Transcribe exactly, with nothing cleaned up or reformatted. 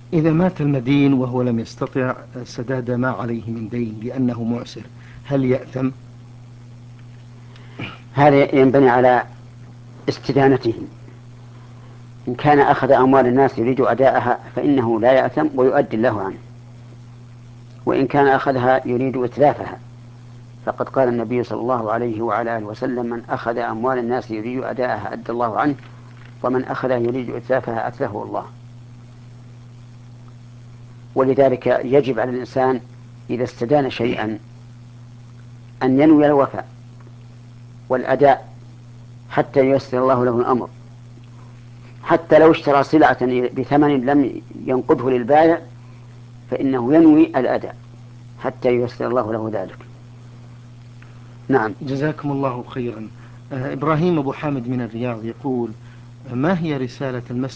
إذا مات المدين وهو لم يستطع سداد ما عليه من دين لأنه معسر، هل يأثم؟ هذا ينبني على استدانته. إن كان أخذ أموال الناس يريد أداءها فإنه لا يأثم ويؤدي الله عنه، وإن كان أخذها يريد إتلافها فقد قال النبي صلى الله عليه وعلى آله وسلم: من أخذ أموال الناس يريد أداءها أدى الله عنه، ومن أخذها يريد إتلافها أتلفه الله. ولذلك يجب على الإنسان إذا استدان شيئا أن ينوي الوفاء والأداء حتى ييسر الله له الأمر، حتى لو اشترى سلعة بثمن لم ينقده للبائع فإنه ينوي الأداء حتى ييسر الله له ذلك. نعم. جزاكم الله خيرا. إبراهيم أبو حامد من الرياض يقول: ما هي رسالة المسجد